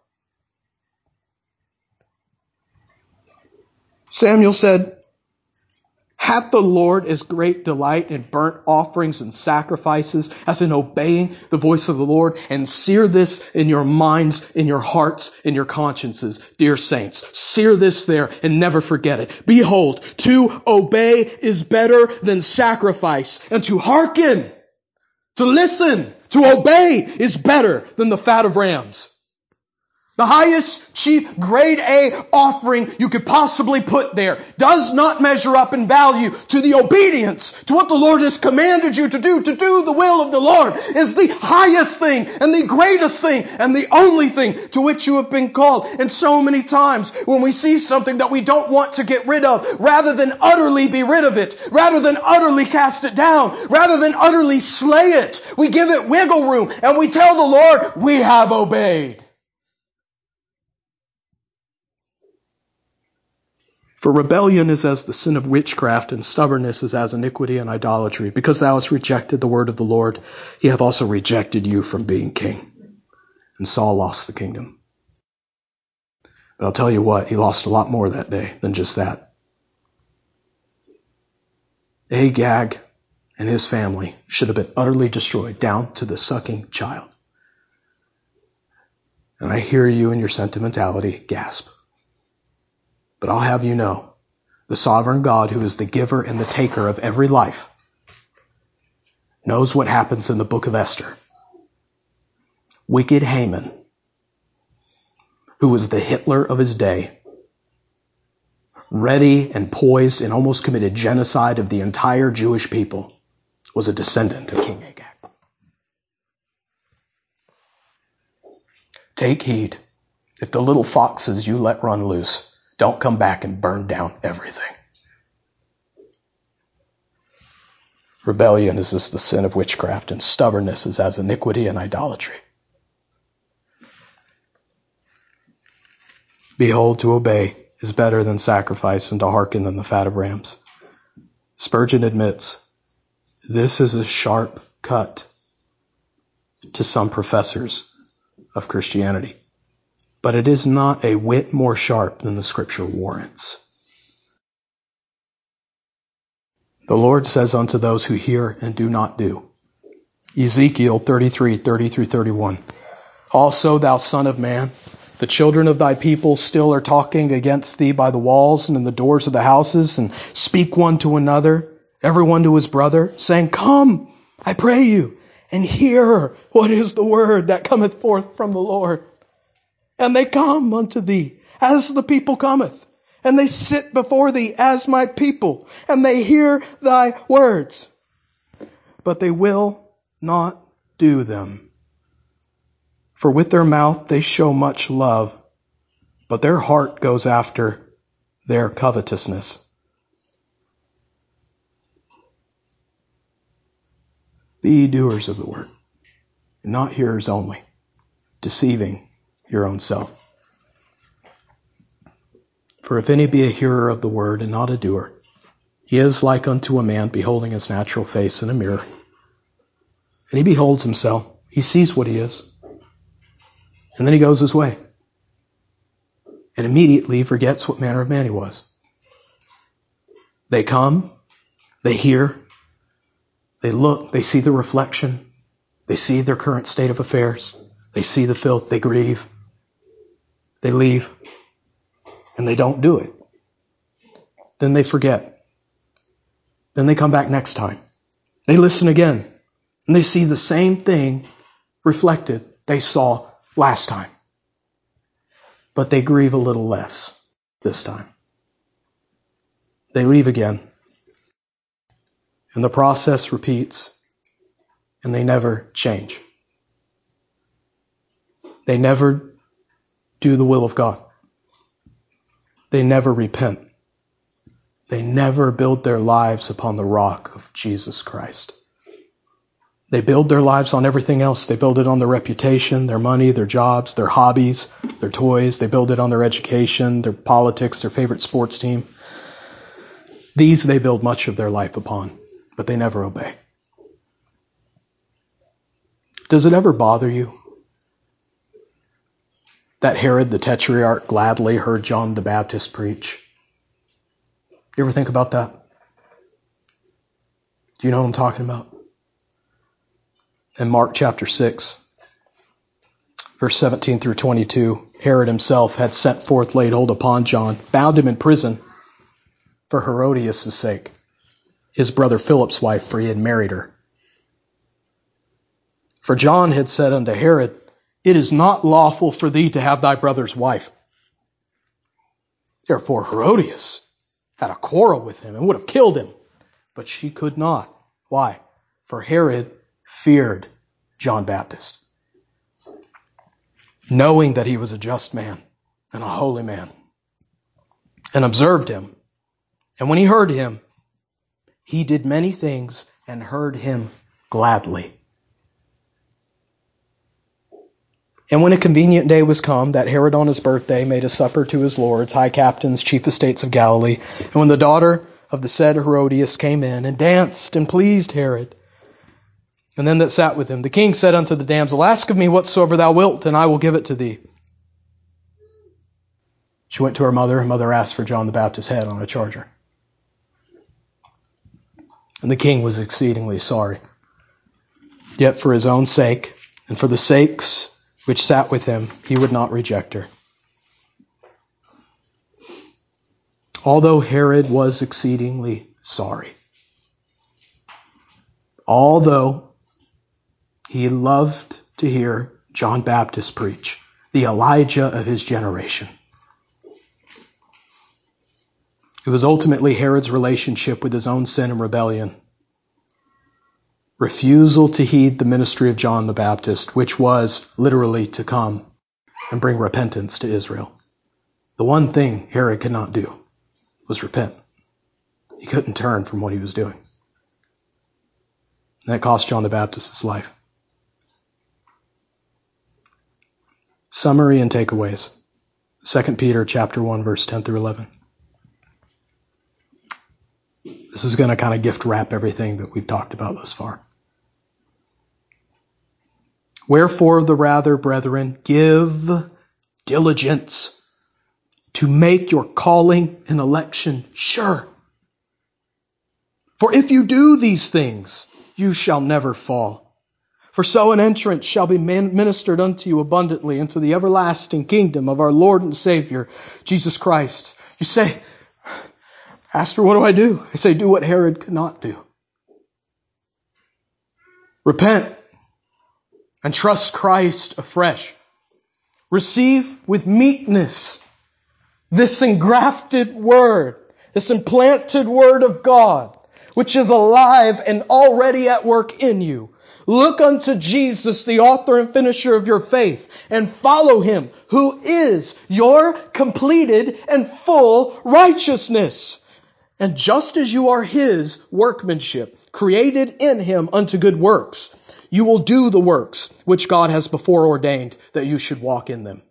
Samuel said, hath the Lord as great delight in burnt offerings and sacrifices as in obeying the voice of the Lord? And sear this in your minds, in your hearts, in your consciences, dear saints. Sear this there and never forget it. Behold, to obey is better than sacrifice, and to hearken, to listen, to obey is better than the fat of rams. The highest, chief, grade A offering you could possibly put there does not measure up in value to the obedience to what the Lord has commanded you to do. To do the will of the Lord is the highest thing and the greatest thing and the only thing to which you have been called. And so many times when we see something that we don't want to get rid of, rather than utterly be rid of it, rather than utterly cast it down, rather than utterly slay it, we give it wiggle room and we tell the Lord, we have obeyed. For rebellion is as the sin of witchcraft, and stubbornness is as iniquity and idolatry. Because thou hast rejected the word of the Lord, he hath also rejected you from being king. And Saul lost the kingdom. But I'll tell you what, he lost a lot more that day than just that. Agag and his family should have been utterly destroyed, down to the sucking child. And I hear you in your sentimentality gasp. But I'll have you know, the sovereign God, who is the giver and the taker of every life, knows what happens in the book of Esther. Wicked Haman, who was the Hitler of his day, ready and poised and almost committed genocide of the entire Jewish people, was a descendant of King Agag. Take heed, if the little foxes you let run loose don't come back and burn down everything. Rebellion is as the sin of witchcraft, and stubbornness is as iniquity and idolatry. Behold, to obey is better than sacrifice, and to hearken than the fat of rams. Spurgeon admits, this is a sharp cut to some professors of Christianity. But it is not a whit more sharp than the Scripture warrants. The Lord says unto those who hear and do not do. Ezekiel thirty-three, thirty through thirty-one. Also, thou son of man, the children of thy people still are talking against thee by the walls and in the doors of the houses, and speak one to another, every one to his brother, saying, come, I pray you, and hear what is the word that cometh forth from the Lord. And they come unto thee as the people cometh, and they sit before thee as my people, and they hear thy words. But they will not do them. For with their mouth they show much love, but their heart goes after their covetousness. Be ye doers of the word, and not hearers only, deceiving your own self. For if any be a hearer of the word and not a doer, he is like unto a man beholding his natural face in a mirror. And he beholds himself. He sees what he is. And then he goes his way. And immediately forgets what manner of man he was. They come, they hear, they look, they see the reflection, they see their current state of affairs, they see the filth, they grieve, they leave, and they don't do it. Then they forget. Then they come back next time. They listen again, and they see the same thing reflected they saw last time. But they grieve a little less this time. They leave again. And the process repeats. And they never change. They never do the will of God. They never repent. They never build their lives upon the rock of Jesus Christ. They build their lives on everything else. They build it on their reputation, their money, their jobs, their hobbies, their toys. They build it on their education, their politics, their favorite sports team. These they build much of their life upon, but they never obey. Does it ever bother you that Herod the Tetrarch gladly heard John the Baptist preach? You ever think about that? Do you know what I'm talking about? In Mark chapter six, verse seventeen through twenty-two, Herod himself had sent forth, laid hold upon John, bound him in prison for Herodias' sake, his brother Philip's wife, for he had married her. For John had said unto Herod, It is not lawful for thee to have thy brother's wife. Therefore Herodias had a quarrel with him and would have killed him, but she could not. Why? For Herod feared John Baptist, knowing that he was a just man and a holy man, and observed him. And when he heard him, he did many things and heard him gladly. And when a convenient day was come, that Herod on his birthday made a supper to his lords, high captains, chief estates of Galilee. And when the daughter of the said Herodias came in and danced and pleased Herod, and them that sat with him, the king said unto the damsel, Ask of me whatsoever thou wilt, and I will give it to thee. She went to her mother. Her mother asked for John the Baptist's head on a charger. And the king was exceedingly sorry. Yet for his own sake, and for the sakes which sat with him, he would not reject her. Although Herod was exceedingly sorry, although he loved to hear John Baptist preach, the Elijah of his generation, it was ultimately Herod's relationship with his own sin and rebellion, refusal to heed the ministry of John the Baptist, which was literally to come and bring repentance to Israel. The one thing Herod could not do was repent. He couldn't turn from what he was doing. And that cost John the Baptist his life. Summary and takeaways. Second Peter chapter one, verse ten through eleven. This is going to kind of gift wrap everything that we've talked about thus far. Wherefore the rather, brethren, give diligence to make your calling and election sure. For if you do these things, you shall never fall. For so an entrance shall be ministered unto you abundantly into the everlasting kingdom of our Lord and Savior, Jesus Christ. You say, Pastor, what do I do? I say, do what Herod could not do. Repent and trust Christ afresh. Receive with meekness this engrafted word, this implanted word of God, which is alive and already at work in you. Look unto Jesus, the author and finisher of your faith, and follow him, who is your completed and full righteousness. And just as you are his workmanship, created in him unto good works, you will do the works which God has before ordained that you should walk in them.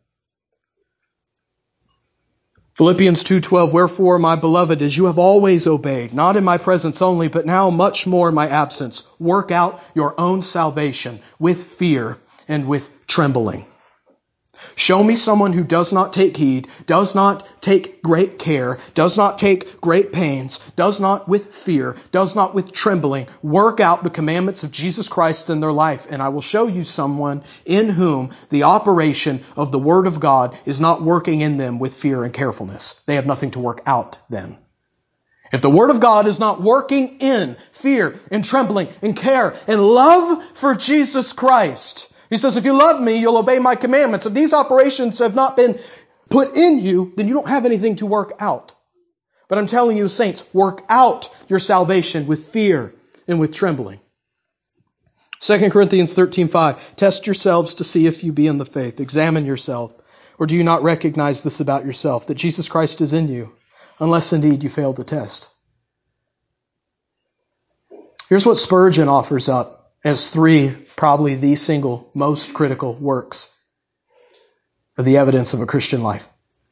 Philippians two twelve, wherefore, my beloved, as you have always obeyed, not in my presence only, but now much more in my absence, work out your own salvation with fear and with trembling. Show me someone who does not take heed, does not take great care, does not take great pains, does not with fear, does not with trembling, work out the commandments of Jesus Christ in their life. And I will show you someone in whom the operation of the Word of God is not working in them with fear and carefulness. They have nothing to work out then. If the Word of God is not working in fear and trembling and care and love for Jesus Christ, he says, if you love me, you'll obey my commandments. If these operations have not been put in you, then you don't have anything to work out. But I'm telling you, saints, work out your salvation with fear and with trembling. Second Corinthians thirteen five, test yourselves to see if you be in the faith. Examine yourself. Or do you not recognize this about yourself, that Jesus Christ is in you, unless indeed you fail the test? Here's what Spurgeon offers up as three, probably the single most critical works are the evidence of a Christian life.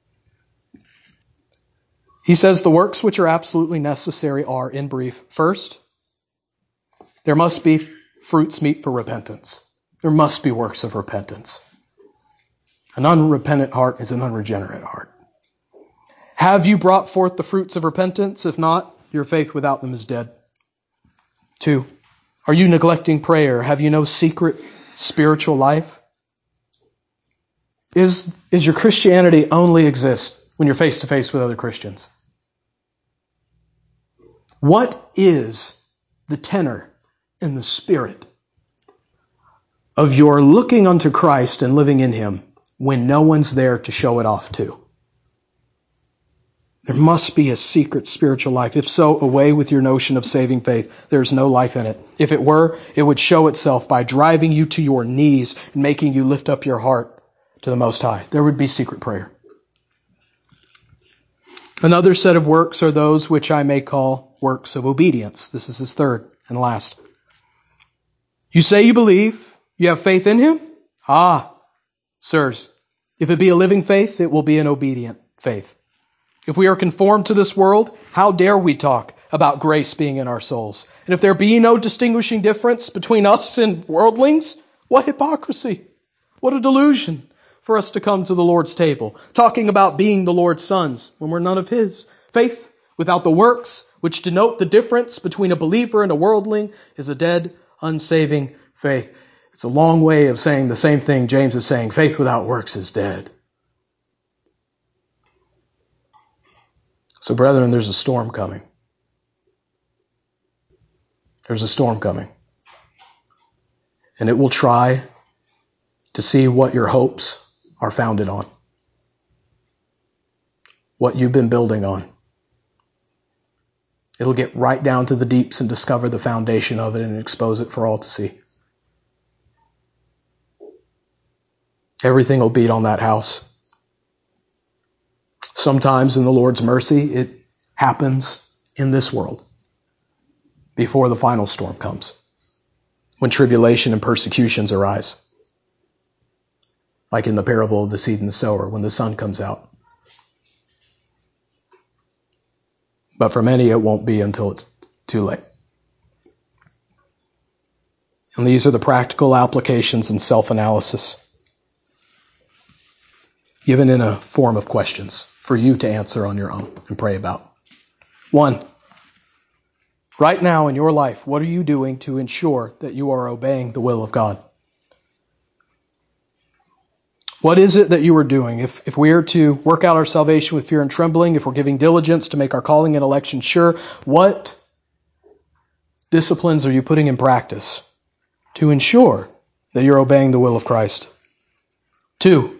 He says the works which are absolutely necessary are, in brief, first, there must be fruits meet for repentance. There must be works of repentance. An unrepentant heart is an unregenerate heart. Have you brought forth the fruits of repentance? If not, your faith without them is dead. Two, are you neglecting prayer? Have you no secret spiritual life? Is, is your Christianity only exist when you're face to face with other Christians? What is the tenor and the spirit of your looking unto Christ and living in Him when no one's there to show it off to? There must be a secret spiritual life. If so, away with your notion of saving faith. There's no life in it. If it were, it would show itself by driving you to your knees and making you lift up your heart to the Most High. There would be secret prayer. Another set of works are those which I may call works of obedience. This is his third and last. You say you believe, you have faith in Him? Ah, sirs, if it be a living faith, it will be an obedient faith. If we are conformed to this world, how dare we talk about grace being in our souls? And if there be no distinguishing difference between us and worldlings, what hypocrisy! What a delusion for us to come to the Lord's table, talking about being the Lord's sons when we're none of His. Faith without the works, which denote the difference between a believer and a worldling, is a dead, unsaving faith. It's a long way of saying the same thing James is saying. Faith without works is dead. So, brethren, there's a storm coming. There's a storm coming. And it will try to see what your hopes are founded on. What you've been building on. It'll get right down to the deeps and discover the foundation of it and expose it for all to see. Everything will beat on that house. Sometimes in the Lord's mercy, it happens in this world before the final storm comes, when tribulation and persecutions arise, like in the parable of the seed and the sower, when the sun comes out. But for many, it won't be until it's too late. And these are the practical applications and self-analysis given in a form of questions for you to answer on your own and pray about. One, right now in your life, what are you doing to ensure that you are obeying the will of God? What is it that you are doing? If, if we are to work out our salvation with fear and trembling, if we're giving diligence to make our calling and election sure, what disciplines are you putting in practice to ensure that you're obeying the will of Christ? Two,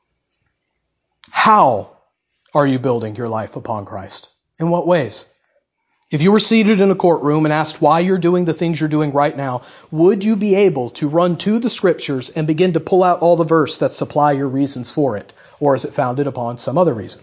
how are you building your life upon Christ? In what ways? If you were seated in a courtroom and asked why you're doing the things you're doing right now, would you be able to run to the Scriptures and begin to pull out all the verse that supply your reasons for it? Or is it founded upon some other reason?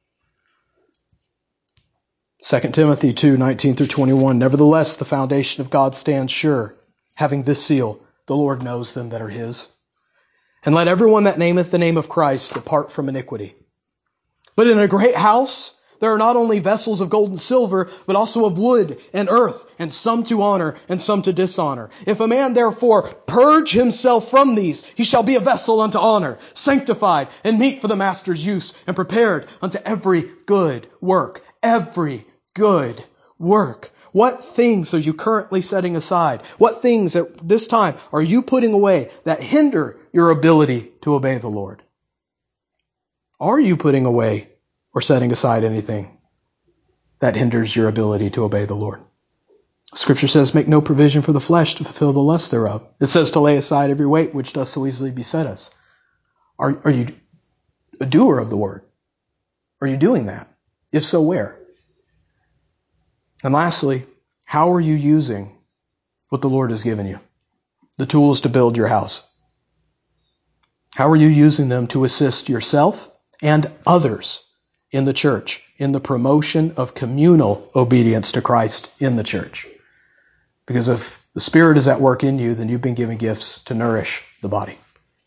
Second Timothy two, nineteen through twenty-one, nevertheless, the foundation of God stands sure, having this seal, the Lord knows them that are His. And let everyone that nameth the name of Christ depart from iniquity. But in a great house, there are not only vessels of gold and silver, but also of wood and earth, and some to honor and some to dishonor. If a man therefore purge himself from these, he shall be a vessel unto honor, sanctified and meet for the master's use, and prepared unto every good work. Every good work. What things are you currently setting aside? What things at this time are you putting away that hinder your ability to obey the Lord? Are you putting away or setting aside anything that hinders your ability to obey the Lord? Scripture says, make no provision for the flesh to fulfill the lust thereof. It says to lay aside every weight which does so easily beset us. Are, are you a doer of the word? Are you doing that? If so, where? And lastly, how are you using what the Lord has given you? The tools to build your house. How are you using them to assist yourself and others in the church in the promotion of communal obedience to Christ in the church? Because if the Spirit is at work in you, then you've been given gifts to nourish the body.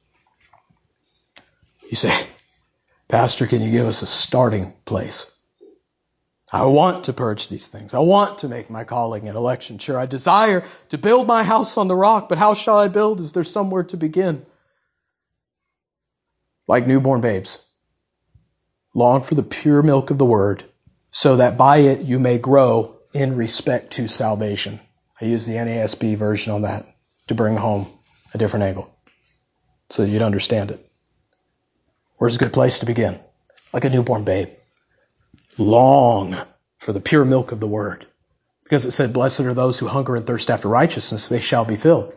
You say, Pastor, can you give us a starting place? I want to purge these things. I want to make my calling and election sure. I desire to build my house on the rock, but how shall I build? Is there somewhere to begin? Like newborn babes, long for the pure milk of the word, so that by it you may grow in respect to salvation. I use the N A S B version on that to bring home a different angle so that you'd understand it. Where's a good place to begin? Like a newborn babe. Long for the pure milk of the word. Because it said, blessed are those who hunger and thirst after righteousness, they shall be filled.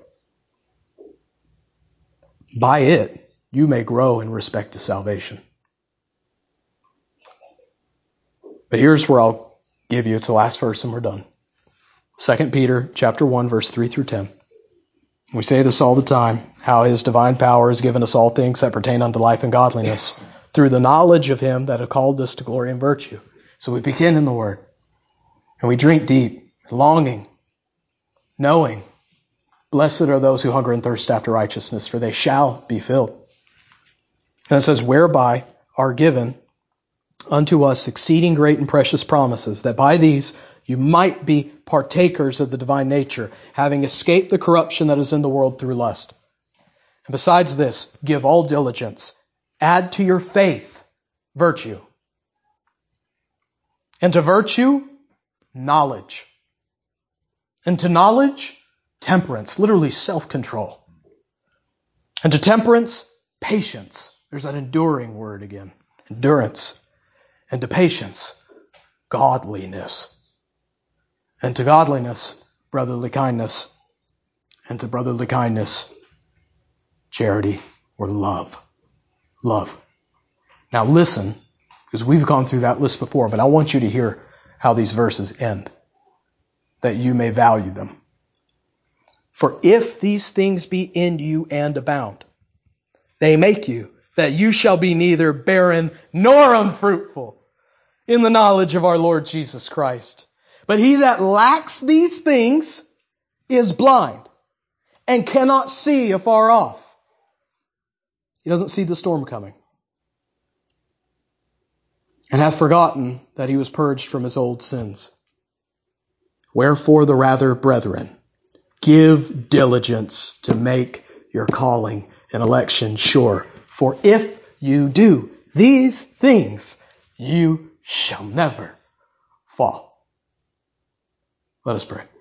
By it, you may grow in respect to salvation. But here's where I'll give you, it's the last verse and we're done. Second Peter chapter one, verse three through ten. We say this all the time, how his divine power has given us all things that pertain unto life and godliness through the knowledge of him that hath called us to glory and virtue. So we begin in the word and we drink deep, longing, knowing, blessed are those who hunger and thirst after righteousness, for they shall be filled. And it says, whereby are given unto us exceeding great and precious promises, that by these you might be partakers of the divine nature, having escaped the corruption that is in the world through lust. And besides this, give all diligence. Add to your faith virtue. And to virtue, knowledge. And to knowledge, temperance, literally self-control. And to temperance, patience. There's that enduring word again. Endurance. And to patience, godliness. And to godliness, brotherly kindness. And to brotherly kindness, charity or love. Love. Now listen, because we've gone through that list before, but I want you to hear how these verses end, that you may value them. For if these things be in you and abound, they make you that you shall be neither barren nor unfruitful in the knowledge of our Lord Jesus Christ. But he that lacks these things is blind and cannot see afar off. He doesn't see the storm coming. And hath forgotten that he was purged from his old sins. Wherefore the rather, brethren, give diligence to make your calling and election sure. For if you do these things, you shall never fall. Let us pray.